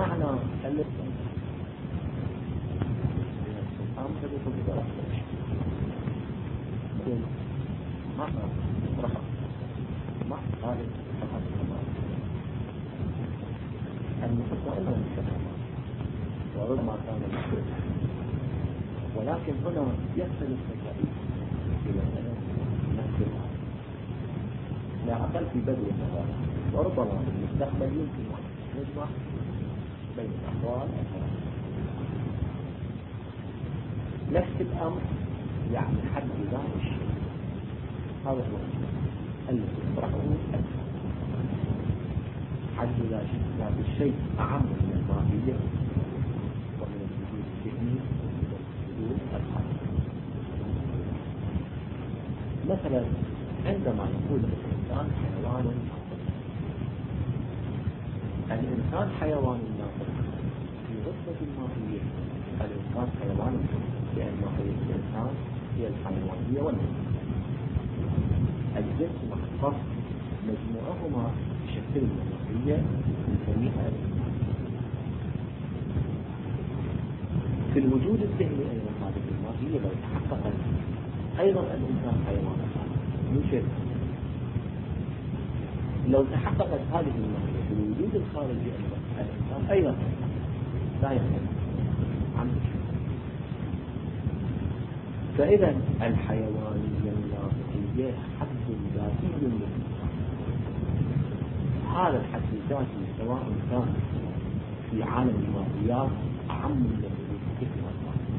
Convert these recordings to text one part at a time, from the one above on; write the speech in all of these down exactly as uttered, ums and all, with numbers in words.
معنى الإنسان الأمر يكون بذلك معنى رحم معنى هذا فقط المتسائل والمتسائل وربما كان مختلف، ولكن هنا يختلف الرأي في مسألة نفس الأمر لا أقل في بدء النظر، وربما في المستقبل يمكن أن نجمع بين الأحوال الثلاثة. نفس الأمر يعني حد ذات الشيء، هذا هو الذي يطرحه الأسفل. حد ذات الشيء أعم من الماهية ومن الوجود الذهني والوجود الخارجي. مثلا عندما نقول الإنسان حيوان ناطق، الإنسان حيوان ناطق في رتبة الماهية، الإنسان حيوان لأن ماهية الإنسان هي الحيوانية والنطق. الجنس مع الفصل مجموعهما بشكل الماهية نسميها الإنسان. في الوجود الذهني أيضا هذه الماهية لو تحققت أيضا الإنسان حيوان من شيء. لو تحققت هذه الماهية في الوجود الخارجي أيضا الإنسان أيضا لا يختلف عن شيء. فإذا الحيوانية الناطقية حد ذاتي للإنسان. هذا الحد الذاتي سواء كان في عالم الماهيات أعم من الوجود الذهني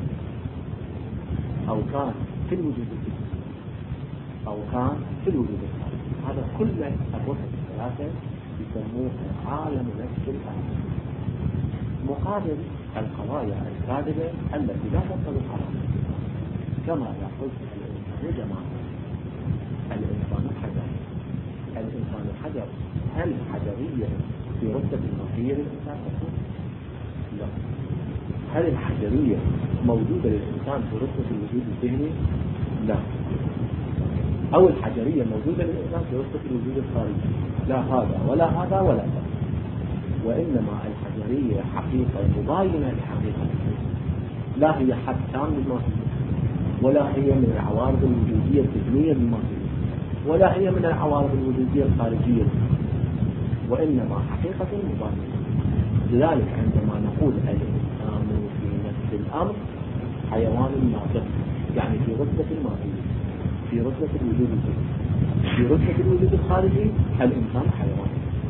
أو كان في الوجود الذهني أو كان في الوجود الخارجي، هذا كل الرتب الثلاثة يسموها عالم نفس الأمر، مقابل القضايا الكاذبة التي لا تنطبق على الإنسان. كما يقول الإنسان جماعة، الإنسان حجر. الإنسان حجر، هل حجرية في رتبة الماهية للإنسان تكون؟ لا. هل الحجرية موجودة للإنسان في رتبة الوجود الذهني؟ لا. أو الحجرية موجودة للإنسان في رتبة الوجود الخارجي؟ لا هذا ولا هذا ولا هذا. وإنما الحجرية حقيقة مباينة لحقيقة، لا هي حد كامل للماهية، ولا هي من العوارض الوجودية الذهنية للماهية، ولا هي من العوارض الوجودية الخارجية، وإنما حقيقة مباينة. لذلك عندما نقول الإنسان في نفس الأمر حيوان ناطق، يعني في رتبة الماهية، في رتبة الوجود الذهني، في رتبة الوجود الخارجي الإنسان حيوان.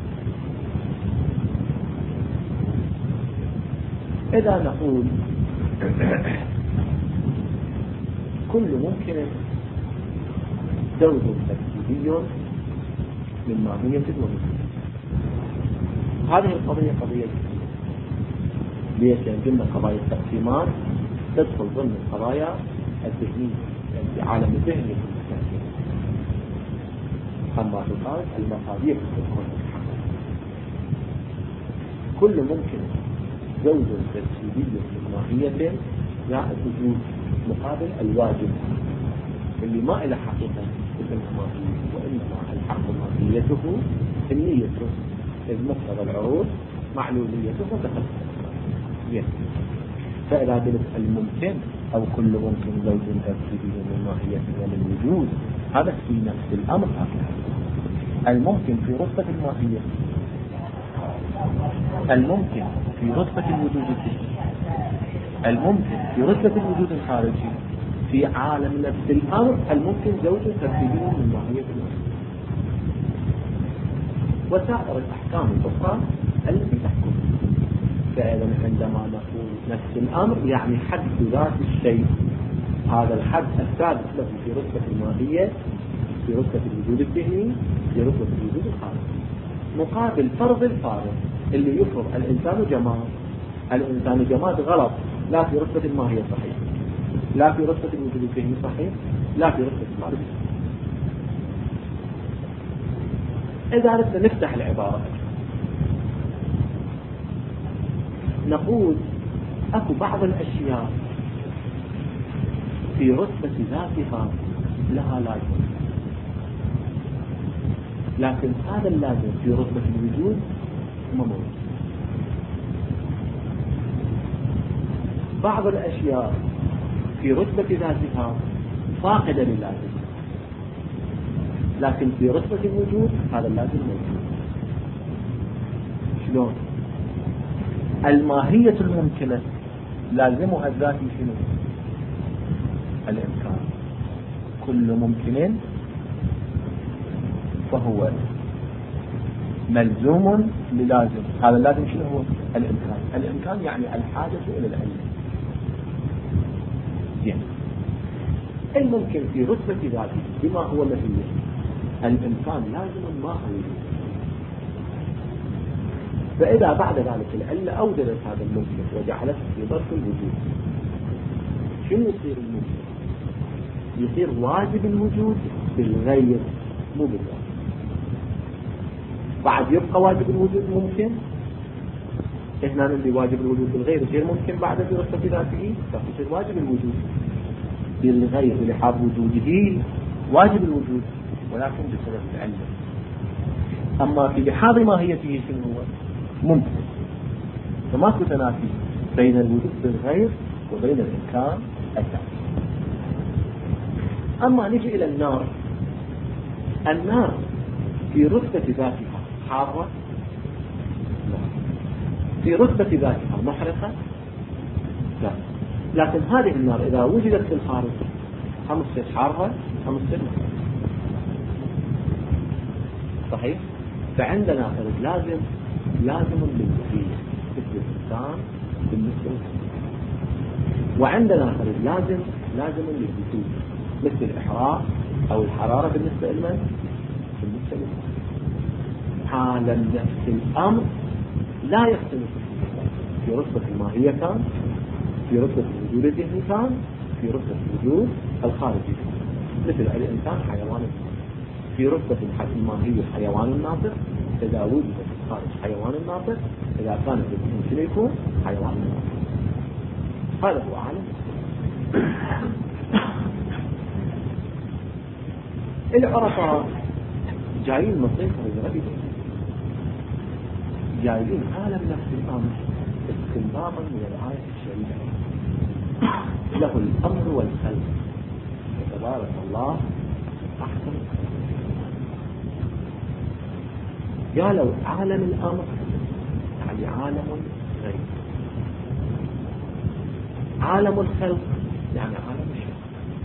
إذا نقول كل ممكن زوج تركيبي من ماهية الوجود. هذه القضية قضية جديدة. ليش؟ لأن قضايا التقسيمات تدخل ضمن القضايا الذهنية، يعني عالم الذهن في المكان. أما في الخارج المقادير تدخل. كل ممكن زوج تركيبي من ماهية جاء وجود مقابل الواجب اللي ما إلى حقيقة اسمها ماهية، وإنما الحق ماهيته النية، إذ مقتضى العروض معلوليته متخلفة. فإذا قلت الممكن أو كل ممكن زوج تركيبي من ماهية ومن وجود، هذا في نفس الأمر. الممكن في رتبة الماهية، الممكن في رتبة الوجود الذهني، الممكن في رتبة الوجود الخارجي. في عالم نفس الأمر الممكن زوج تركيبي من ماهية الوجود، وسائر الأحكام الأخرى التي تحكم. فإذا عندما نقول نفس الأمر يعني حد ذات الشيء، هذا الحد الثابت له في رتبة الماهية، في رتبة الوجود الذهني، في رتبة الوجود الخارجي، مقابل فرض الفارض اللي يفرض الإنسان جماد. الإنسان جماد غلط، لا في رتبة الماهية صحيح، لا في رتبة الوجود الذهني صحيح، لا في رتبة الخارج. إذا أردنا نفتح العبارة نقول أكو بعض الأشياء في رتبة ذاتها لها لازم، لكن هذا اللازم في رتبة الوجود ما موجود. بعض الأشياء في رتبة ذاتها فاقدة للازم، لكن في رتبة الوجود هذا اللازم موجود. شلون؟ الماهية الممكنة لازمها الذاتي شنو؟ الإمكان. كل ممكن فهو ملزوم للازم. هذا اللازم شنو هو؟ الإمكان. الإمكان يعني الحاجة إلى العلم. يعني الممكن في رتبة ذاته بما هو مهية، الإمكان لازم ما هو وجود. فإذا بعد ذلك العلة أوجدت هذا الممكن وجعلته في ظرف الوجود، شنو يصير الممكن؟ يصير واجب الوجود بالغير مو بالواجب. بعد يبقى واجب الوجود ممكن، هنا نمضي واجب الوجود بالغير غير ممكن بعد دراسة ذاته، فيصير واجب الوجود بالغير بلحاظ وجوده واجب الوجود ولكن بسبب العلة. أما في لحاظ ماهيته شنو هو؟ ممكن. فماكو تنافي بين الوجود بالغير وبين الإمكان الذاتي. أما نجي إلى النار. النار في رتبة ذاتها حارة؟ في رتبة ذاتها محرقة؟ لا. لكن هذه النار إذا وجدت في الخارج هم تصير حارة هم تصير محرقة. صحيح؟ فعندنا فرد لازم لازم للوجود مثل الإنسان بالنسبة للإنسان، وعندنا فرد لازم لازم للوجود مثل الإحراق أو الحرارة بالنسبة لمن؟ بالنسبة للإنسان. عالم نفس الأمر لا يختلف في رتبة الماهية كان، في رتبة الوجود الذهني كان، في رتبة الوجود الخارجي. مثل الإنسان حيوان، في رتبة الماهية حيوان الناطق، إذا وجد في الخارج حيوان الناطق، إذا كان في الذهن شنو يكون؟ حيوان الناطق. هذا هو عالم. العرفاء جايين مصيفة الغربية، جايين عالم نفس الأمر استنباطا من الآية الشريفة، له الأمر والخلق وتبارك الله أحسن. قالوا عالم الأمر يعني عالم غير، عالم الخلق يعني عالم الشرق.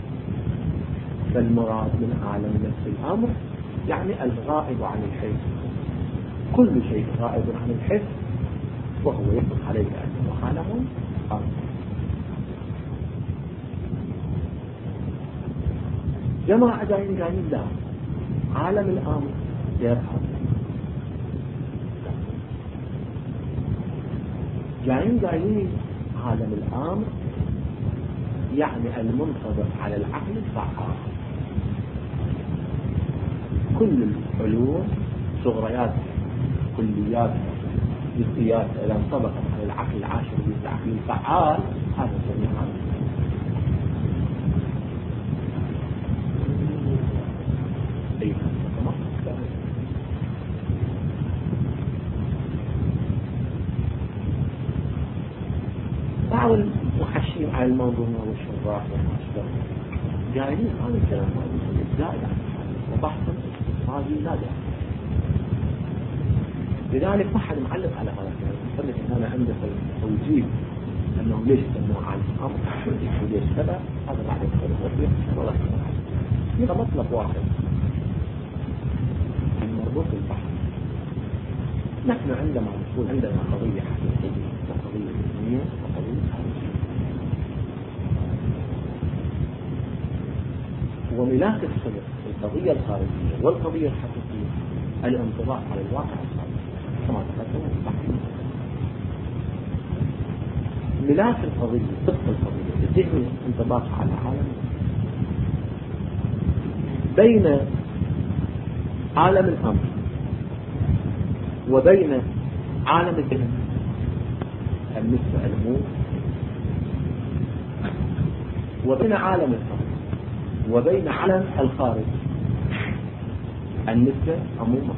فالمراد من عالم نفس الأمر يعني الغائب عن الحس. كل شيء غائب عن الحس وهو يطلق عليه أنه عالم أمر. جماعة جايين قايلين لا، عالم الأمر يرحب. جايين قايلين عالم الأمر يعني المنطبق على العقل الفعال. كل العلوم صغريات كليات جزئيات إذا انطبقت على العقل العاشر بالعقل الفعال هذا جميع عالم. بعض المحشين على الموضوع والشراح والمشترك جايين هذا الكلام زائد وبحثا هذه لا داعي. لذلك ما حد معلق على هذا الكلام. يقول لك ان انا عندي توجيه انه ليش سموه عالم امر وليش كذا، هذا بعد التوجيه والله هذا مطلب واحد المربوط بالبحث. نحن عندما نقول عندنا قضيه حقيقيه وقضيه علميه وقضيه خارجيه، وملاك الصدق القضيه الخارجيه والقضيه الحقيقيه الانطباق على الواقع الخارجي كما تقدم البحث. ملاك القضيه صدق القضيه الذهني انطباق على عالم بين عالم الامر وبين عالم الذهن النسبة الموت، وبين عالم الأمر وبين عالم الخارج النسبة عموما.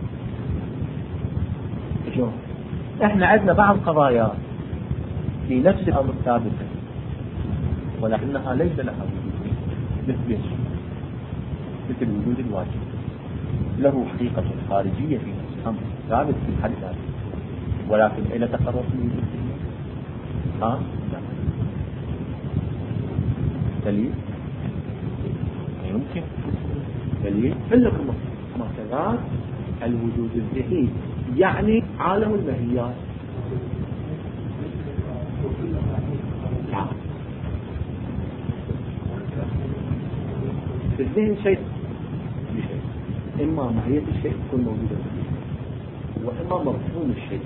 شلون؟ احنا عندنا بعض قضايا في نفس الأمر ثابتة ولكنها ليس لها وجود مثل مثل وجود الواجب، له حقيقة خارجية في نفس الأمر ثابت في الحد ذاته، ولكن إلى تقرر في وجود ها لا دليل يمكن دليل لكم مثلا الوجود الذهني يعني عالم الماهيات. في الذهن شيء بشيء، إما ماهية الشيء تكون موجودة فيه وإما مفهوم الشيء.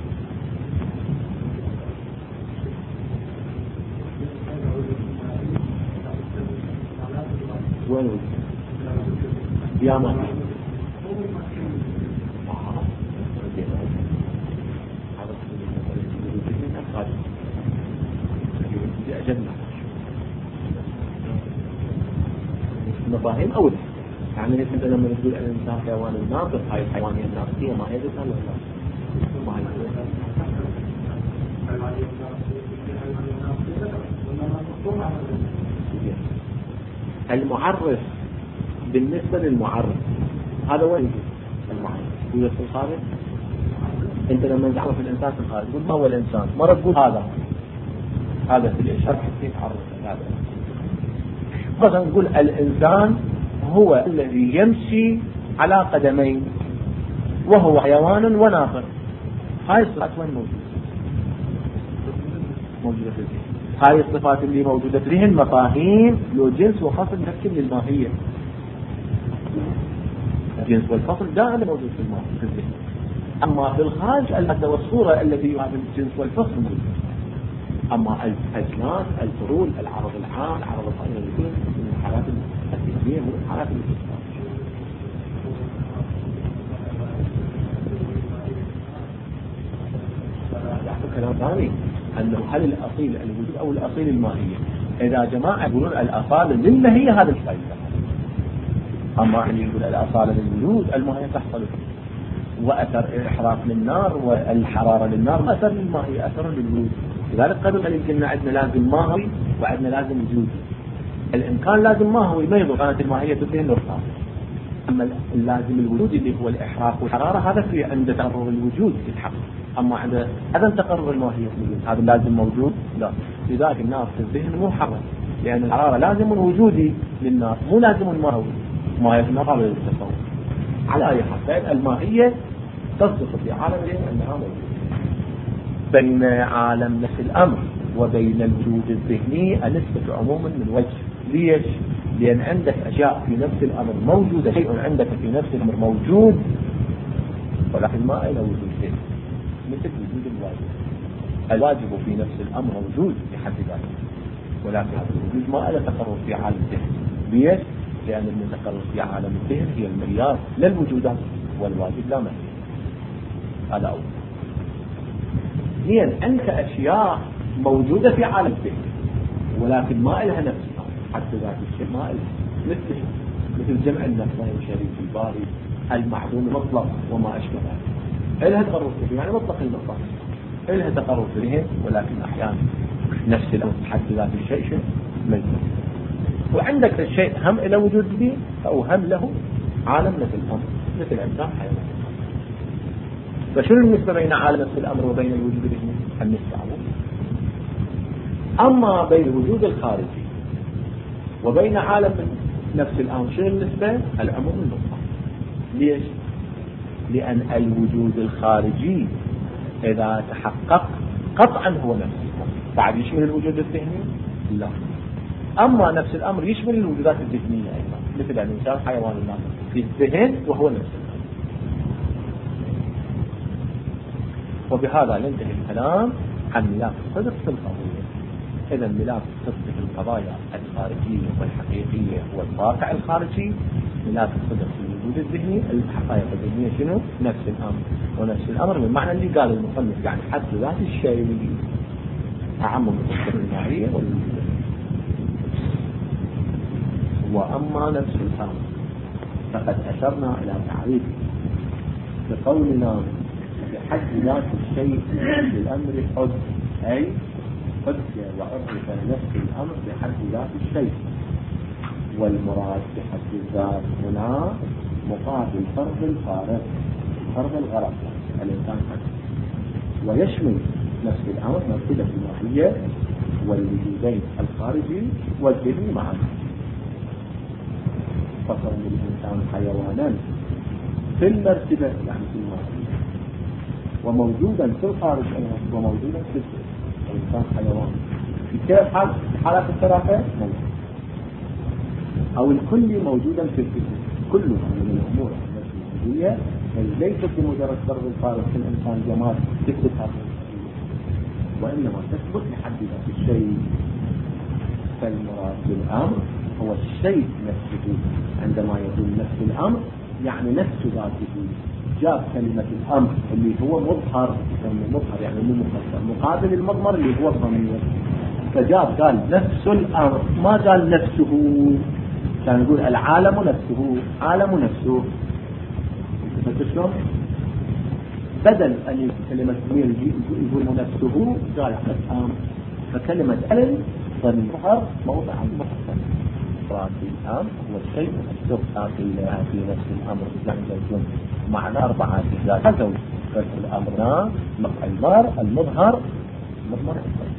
وين وجود يا ما مفاهيم أولى. يعني أنت لما تقول الإنسان حيوان الناطق، هاي الحيوانية الناطقية ما هي ذاتها ولا ما هي المعرف بالنسبة للمعرف هذا وين المعرف هو في الخارج. أنت لما تعرف الإنسان في الخارج تقول ما هو الإنسان، مرة تقول هذا هذا في الإشارة حتى تعرف هذا. مثلا نقول الإنسان هو الذي يمشي على قدمين وهو حيوان وناطق. هاي الصفات وين موجودة؟ موجودة في الذهن. هاي الصفات اللي موجودة في الذهن مفاهيم له جنس وفصل تشكل للماهية. الجنس والفصل دائما موجود في الماهية في الذهن. أما في الخارج المادة والصورة التي يعرف الجنس والفصل موجود. أما الأجناس الفروض العرض العام العرض القائم يكون من الحالات الذهنية من الحالات الاستثناء. يحصل كلام ثاني أنه هل الأصيل الوجود أو الأصيل الماهية. إذا جماعة يقولون الأصالة للماهية هذا الشيء. أما اللي يقول الأصالة للوجود الماهية تحصل وأثر الإحراق للنار والحرارة للنار ما أثر للماهية أثر للوجود. لذلك قبل أن يمكننا عندنا لازم ماهوي وعندنا لازم وجودي. الإمكان لازم ماهوي ما يضر كانت الماهية تبين نرفع. أما اللازم الوجودي اللي هو الإحراق والحرارة هذا في عند تقرر الوجود يتحقق. أما عند عدم تقرر الماهية الوجود هذا لازم موجود لا. لذلك النار في الذهن مو حرة لأن الحرارة لازم وجودي للنار مو لازم الماهوي. ماهية النار قابلة للتصور. على أي حال الماهية تصدق في عالم الذهن أنها موجودة. بين عالم نفس الأمر وبين الوجود الذهني النسبة عموما من وجه. ليش؟ لأن عندك أشياء في نفس الأمر موجودة، شيء عندك في نفس الأمر موجود ولكن ما إلى وجود ذهني مثل وجود الواجب. الواجب في نفس الأمر موجود بحد ذاته ولكن هذا الوجود ما إلى تقرر في عالم الذهن. ليش؟ لأن المتقرر في عالم الذهن هي المعيار للوجودات والواجب لا معنى. هذا أول. اثنين عندك أشياء موجودة في عالم الذهن ولكن ما إلها نفس حتى ذات الشيء ما إلها مثل مثل جمع النفسين وشريك الباري المعدوم مطلق وما أشبه ذلك. إلها تقرر فيه يعني مطلق المطلق إلها تقرر فيه ولكن أحيانا نفس الأمر حتى ذات الشيء شيء مجموع. وعندك الشيء هم إلى وجود به أو هم له عالم مثل الأمر مثل الإنسان حيوان. فشو النسبة بين عالم نفس الأمر وبين الوجود الذهني؟ النسبة عموم. أما بين الوجود الخارجي وبين عالم نفس الأمر شو النسبة؟ العموم المطلق. ليش؟ لأن الوجود الخارجي إذا تحقق قطعا هو نفس الأمر. بعد يشمل الوجود الذهني؟ لا. أما نفس الأمر يشمل الوجودات الذهنية أيضا مثل الإنسان حيوان الناطق في الذهن وهو نفس الأمر. وبهذا ننتهي الكلام عن ملاك الصدق في القضية. إذا ملاك الصدق في القضايا الخارجية والحقيقية هو الواقع الخارجي. ملاك الصدق في الوجود الذهني الحقائق الذهنية شنو؟ نفس الأمر. ونفس الأمر من معنى اللي قال المصنف يعني حد ذات الشيء أعم من الصدق الماهية والوجود. وأما نفس الأمر فقد أشرنا إلى تعريف بقولنا بحد ذات الشيء بالأمر حد أي حجة وعرف نفس الأمر بحد ذات الشيء، والمراد بحد الذات هنا مقابل فرض الفارغ، فرض الغرض الإنسان حق، ويشمل نفس الأمر مرتبة الماهية والوجودين الخارجي والذهني معا. فصل الإنسان حيوانا في المرتبة يعني في الماهية، وموجودا في الخارج وموجودا في الذهن. الإنسان حيوان في كيف حال حالات الثلاثة موجود، أو الكل موجودا في الذهن. كلها من الأمور التي ليست بمجرد فرض الفارغ في الإنسان جمال تثبت هذه، وإنما تثبت لحد ذات الشيء. فالمراد بالأمر هو الشيء نفسه. عندما يقول نفس الأمر يعني نفس ذاته. جاب كلمة الأمر اللي هو مظهر، مظهر يعني مو مفسر، مقابل المضمر اللي هو الضمير، فجاب قال نفس الأمر، ما قال نفسه. كان يقول العالم نفسه، عالم نفسه. شلون؟ بدل أن يقول كلمة ضمير يقول نفسه قال الأمر. فكلمة ال ضمير موضع المفسر. مراد الأمر هو الشيء نفسه في نفس الأمر زوج معنى أربعة أجزاء زوج. الأمر المظهر المظهر مضمر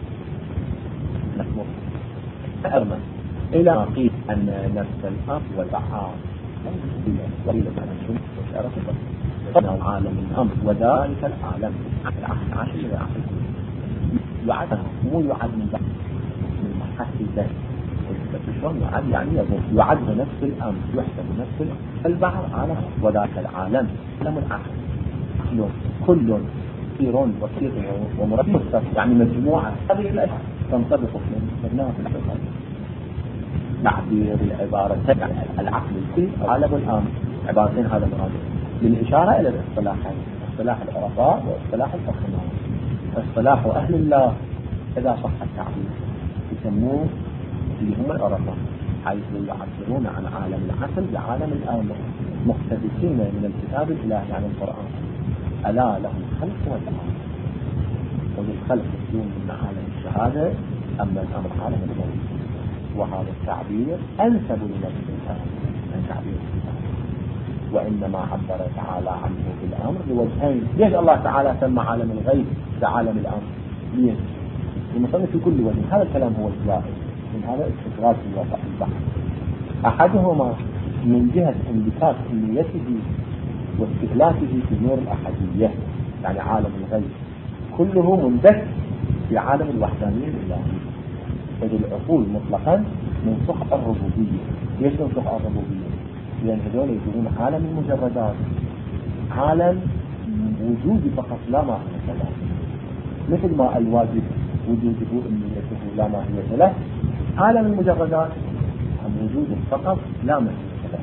نحمر أرمى إلى قيل أن نفس الأمر والبحار قليلة عن الشمس وشعرة البحر عالم الأمر وذلك العالم عشر إلى عشر يعد مو يعد من بحر من محاسن ذلك شلون يعد يعني يظن يعد نفس الأمر يحسب نفس البحر عالم وذاك العالم عالم العقل كل كثير وكثير ومركب يعني مجموعة هذه الأشياء تنطبق في مبناها في الحقيقة. تعبير العبارة يعني العقل الكل عالم الأمر عبارتين هذا مراد للإشارة إلى الاصطلاحين، اصطلاح العرفاء واصطلاح الفقهاء. اصطلاح أهل الله إذا صح التعبير يسموه اللي هم العرفاء، حيث يعبرون عن عالم العقل بعالم الأمر مقتبسين من الكتاب الإلهي عن القرآن. ألا له الخلق والأمر، وللخلق يكون من عالم الشهادة، أما الأمر عالم الموت. وهذا التعبير أنسب لنفس الأمر من تعبير الكتاب، وإنما عبر تعالى عنه بالأمر بوجهين. ليش الله تعالى سمى عالم الغيب كعالم الأمر؟ ليش؟ المصنف في كل وجه. هذا الكلام هو الزائد من هذا استدراج في الواقع البحث. أحدهما من جهة انبكاك نيته واستهلاكه في نور الأحدية، يعني عالم الغيب كله مندك في عالم الوحدانية الإلهية. إذ العقول مطلقا من صحة الربوبية. ليش من صحة الربوبية؟ لأن هذول يقولون عالم المجردات، عالم وجود فقط لا ماهية له، مثل ما الواجب وجوده أمنيته لا ماهية له. عالم المجردات عن وجود فقط لا ماهية له.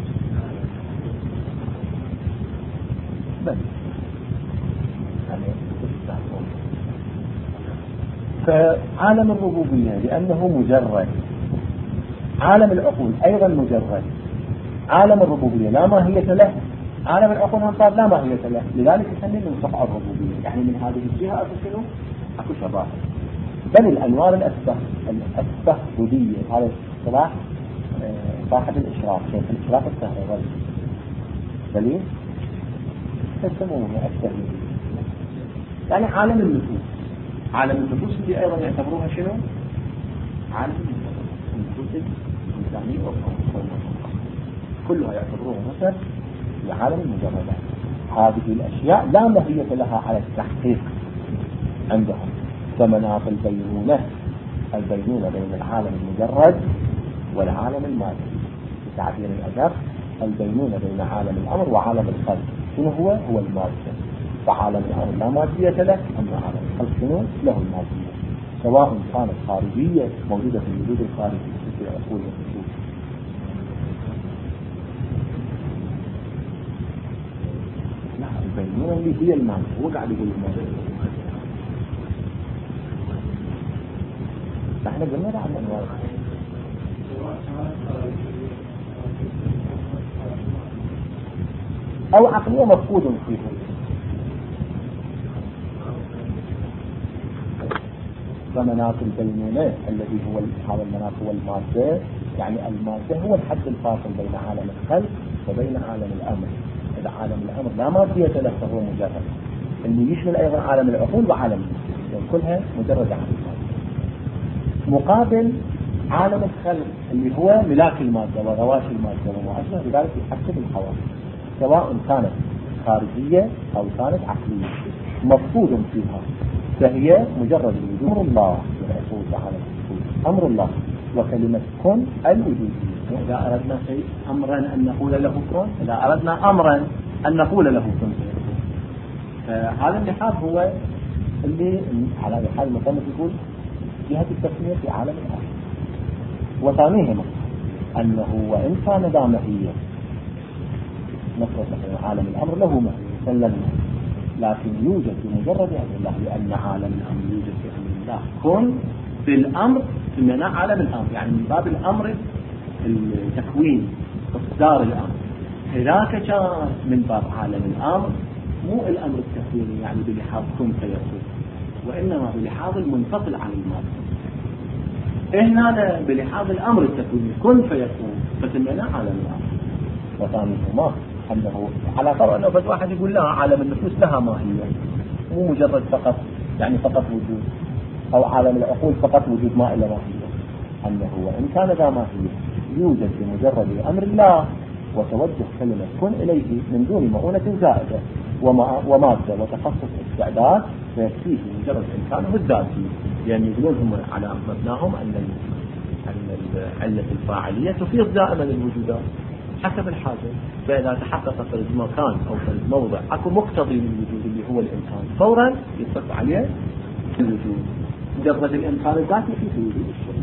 بس فعالم الربوبية لأنه مجرد، عالم العقول أيضا مجرد. عالم الربوبية لا ماهية له، عالم العقول هم صار لا ماهية له، لذلك يسمى من صفع الربوبية. يعني من هذه الجهة أكو شنو؟ أكو شباب. بل الأنوار الأسبه الأسبه ودية، هذا اصطلاح صاحب الإشراف، شيخ الإشراف السهري دليل تسمونه التهويل. يعني عالم النفوس، عالم النفوس اللي أيضا يعتبروها شنو؟ عالم النفوس الإنسانية والقوم كلها يعتبروها مثل في عالم المجردات. هذه الأشياء لا ماهية لها على التحقيق عندهم، كمناط البينونة، البينونة بين العالم المجرد والعالم المادي. بتعبير الأدب البينونة بين عالم الأمر وعالم الخلق شنو هو؟ هو المادة. فعالم الأمر لا مادية له، أما عالم الخلق شنو؟ له المادية، سواء كانت خارجية موجودة في الوجود الخارجي في عقول النفوس. لا، البينونة اللي هي المادة، هو قاعد يقول المادة. احنا قلنا ده عن أنواع أو عقلية مفقود فيه. فمناط البينونة الذي هو هذا المناط هو المادة، يعني المادة هو الحد الفاصل بين عالم الخلق وبين عالم الأمر. إذا عالم الأمر لا مادية له فهو مجرد، اللي يشمل أيضا عالم العقول وعالم يعني كلها مجرد عالم المادة. مقابل عالم الخلق اللي هو ملاك المادة وغواشي المادة وما أشبه بذلك يحسب الحواس، سواء كانت خارجية أو كانت عقلية، مفقود فيها، فهي مجرد الوجود. أمر الله والعقول وعالم العقول أمر الله، وكلمة كن الوجود. إذا أردنا شيء أمرا أن نقول له كن، إذا أردنا أمرا أن نقول له كن. فهذا اللحاظ هو اللي على حال المصنف يقول جهة التسمية في عالم الأمر. وثانيهما أنه وإن كان ذا ماهية، نفرض مثلا عالم الأمر له ماهية سلمنا، لكن يوجد بمجرد أمر الله، لأن عالم الأمر يوجد في أمر الله. كن في الأمر سمينا عالم الأمر، يعني من باب الأمر التكوين إصدار الأمر. هناك كان من باب عالم الأمر مو الأمر التكويني يعني بلحاظ كن فيكون، وإنما بلحاظ المنفصل عن المادة. هنا بلحاظ الأمر التكويني كن فيكون فسمينا عالم الأمر. وثانيهما أنه على فرض أنه بس واحد يقول لا عالم النفوس لها ماهية، مو مجرد فقط يعني فقط وجود، أو عالم العقول فقط وجود ما إلا ماهية. أنه وإن كان ذا ماهية يوجد بمجرد أمر الله، وتوجه كلمة كن إليه من دون مؤونة زائدة ومادة وتخصص استعداد، فيكفيه مجرد إمكانه الذاتي. يعني يقولون هم على مبناهم أن علة الفاعلية تفيض دائما الوجودات حسب الحاجة. فإذا تحقق في المكان أو في الموضع أكو مقتضي للوجود اللي هو الإمكان، فورا يصف عليه الوجود. مجرد الإمكان الذاتي في وجود الشيء.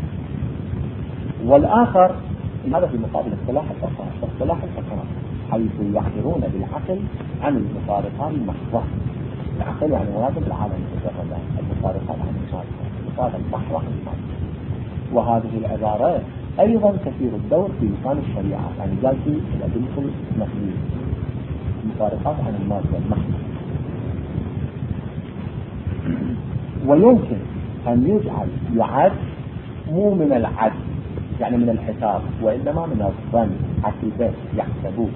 والآخر هذا في مقابل اصطلاح الفقهاء. اصطلاح الفقهاء حيث يعبرون بالعقل عن المفارقات المحضة. العقل يعني مراد بالعالم المجرد، المفارقات عن المادة، المفارقات المحضة عن المادة. وهذه العبارات أيضا كثير الدور في لسان الشريعة، يعني قال في الأدلة النقلية المفارقات عن المادة المحضة. ويمكن أن يجعل يعد مو من العد يعني من الحساب، وإنما من الظن، حسبات يحسبون.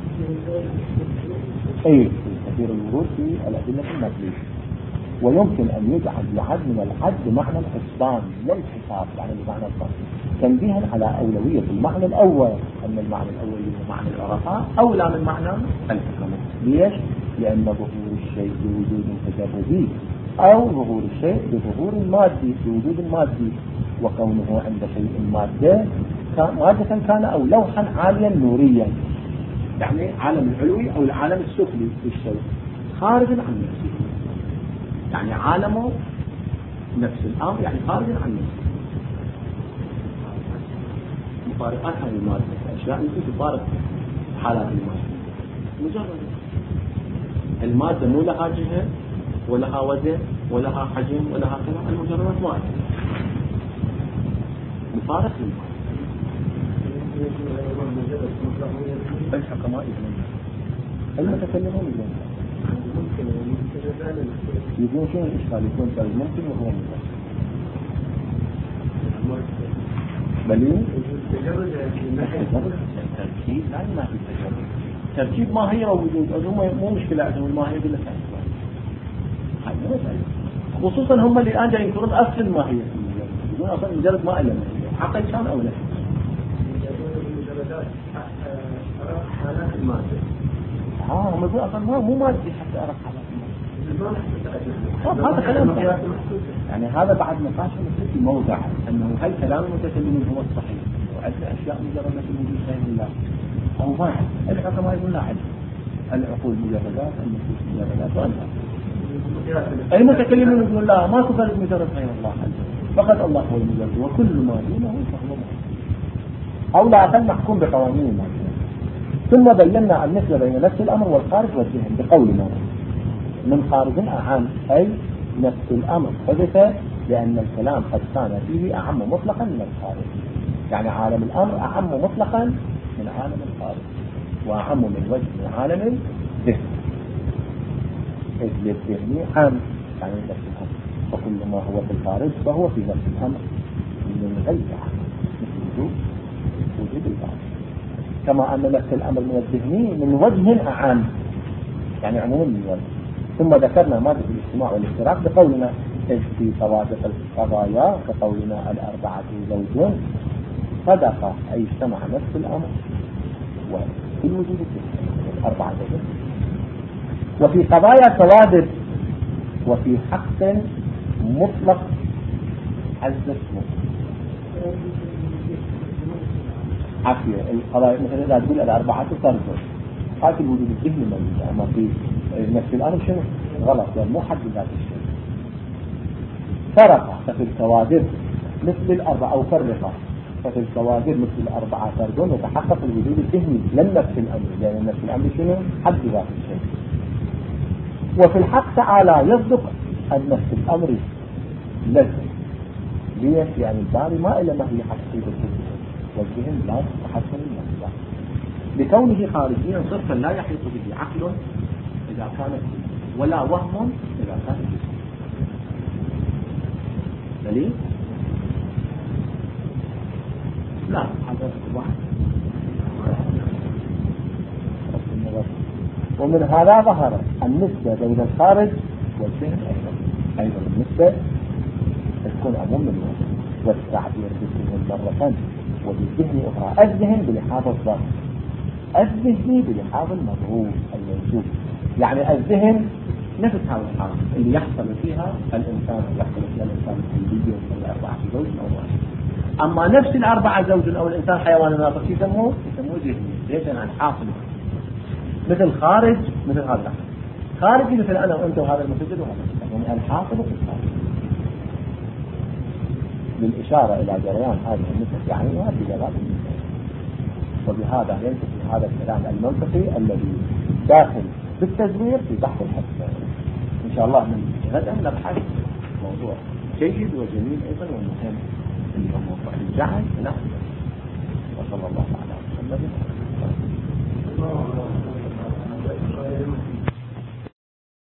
أي كثير الورود في الأدلة النقلية. ويمكن أن يجعل يعد من العد بمعنى الحسبان لا الحساب يعني بمعنى الظن، تنبيها على أولوية المعنى الأول، أن المعنى الأول هو معنى العرفاء أولى من معنى الحكمة. ليش؟ لأن ظهور الشيء بوجود تجربي أو ظهور الشيء بظهور مادي بوجود مادي، وكونه عند شيء مادة مادة كان أو لوحا عاليا نوريا، يعني عالم العلوي أو العالم السفلي للشيء خارج عن نفسه، يعني عالمه نفس الأمر يعني خارج عن نفسه. مفارقات عن المادة، أشياء التي تفارق حالات المادة. مجرد المادة مو لها جهة ولها وزن ولها حجم ولها كلام، المجرد ما مفارق للمادة. الحكماء المتكلمون يقولون شنو الإشكال؟ يكون طيب ممكن وهو ممكن بلين تركيب لا ما في تجربة. تركيب ما هي وجود هم مو مشكلة عندهم ما هي بلا تركيب. هاي مو مسألة، خصوصا هم اللي الآن جاي ينكرون أصل ما هي، يقولون أصلا مجرد ما إلا عقل كان أو لا. حالات المادة ها هم يقولون أصلا مو مادي حتى أرى حالات المادة. هذا كلام يعني هذا بعد نقاش مثل في موضع أنه هل كلام المتكلمين هو الصحيح وعندنا أشياء مجردة في وجود غير الله أو ما الحكماء يقولون لا عندنا العقول مجردات النفوس مجردات وأنها المتكلمين يقولون لا ما كفر مجرد غير الله فقط الله هو المجرد وكل ما دونه فهو أو لا أقل محكوم بقوانين المادة. ثم بينا النسبة بين نفس الأمر والخارج والذهن بقولنا من خارج أعم، أي نفس الأمر حدث لأن الكلام قد كان فيه أعم مطلقا من الخارج، يعني عالم الأمر أعم مطلقا من عالم الخارج وأعم من وجه من عالم الذهن، إذ للذهن عام يعني نفس الأمر وكل ما هو في الخارج فهو في نفس الأمر من غير عقل، مثل وجود وجود الباطل. كما أن نفس الأمر من الذهني من وجه أعم، يعني عموما من وجه. ثم ذكرنا مادة الاجتماع والاشتراك بقولنا في صوادق القضايا كقولنا الأربعة زوج صدق، أي اجتمع نفس الأمر وفي الوجود الأربعة زوج. وفي قضايا صوادق وفي حق مطلق عز اسمه عافية القضايا، مثلا إذا تقول الأربعة ترجع هذا الوجود الذهني موجود، أما في نفس الأمر شنو غلط، يعني مو حد ذات الشيء. فرق ففي الكوادر مثل الأربعة أو فرقة ففي الكوادر مثل الأربعة ترجون يتحقق الوجود الذهني لم نفس الأمر، لأن نفس الأمر شنو حد ذات الشيء. وفي الحق تعالى يصدق أن نفس الأمر لازم ليش؟ يعني الباري ما إلا ما هي حقيقة الذهن، والذهن لا تتحكم النفس لكونه خارجيا صرفا لا يحيط به عقل إذا كان ولا وهم إذا كان دليل؟ لا هذا واحد. ومن هذا ظهر النسبة بين الخارج والذهن أيضا أيضا النسبة تكون عموم من الوهم، والتعبير بالذهن مرة وبالذهن أخرى. الذهن بلحاظ الظرف، الذهني بلحاظ المضروب الموجود. يعني الذهن نفس هذا الحال اللي يحصل فيها الإنسان يحصل فيها الإنسان الكلية والأربعة زوج أو واحد. أما نفس الأربعة زوج أو الإنسان حيوان ناطق يسموه يسموه ذهني. ليش؟ أنا حاصل مثل خارج مثل هذا خارجي مثل أنا وأنت وهذا المسجد وهذا، يعني الحاصل في الخارج للإشارة إلى جريان هذه النسبة يعني هذه دلالة. وبهذا ينتهي هذا الكلام المنطقي الذي داخل بالتزوير في بحث الحس. إن شاء الله من غدا نبحث موضوع جيد وجميل أيضا ومهم اللي هو موضوع الجعل. نعم. وصلى الله على محمد.